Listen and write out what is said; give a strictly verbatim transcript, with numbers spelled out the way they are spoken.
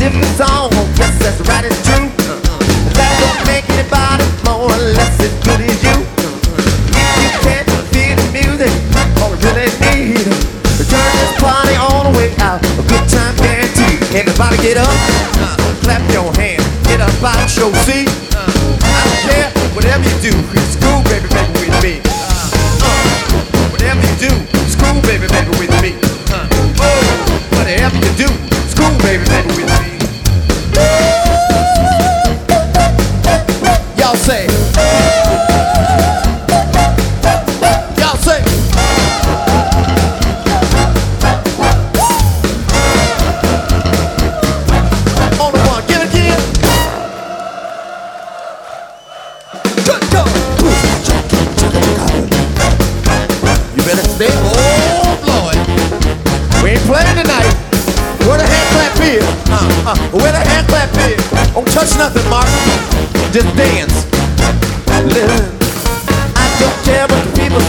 different song. Yes, that's right, it's true. That don't make anybody more or less as good as you. If you can't feel the music, all we really need to turn this party all the way out. A good time guaranteed. Everybody get up, uh, clap your hands, get up out your seat. Uh, I don't care, whatever you do, it's cool, baby, baby, with me. Uh, uh, whatever you do, it's cool, baby, baby, with me. Uh, oh, whatever you do, it's cool, baby, baby, with me. Y'all say. Y'all say. On the one, get it again. Good go. You better stay. Oh Lord, we ain't playing tonight. Where the hand clap is? Uh, uh, where the hand clap is? Don't touch nothing, Mark. Just dance. Listen, I don't care what the people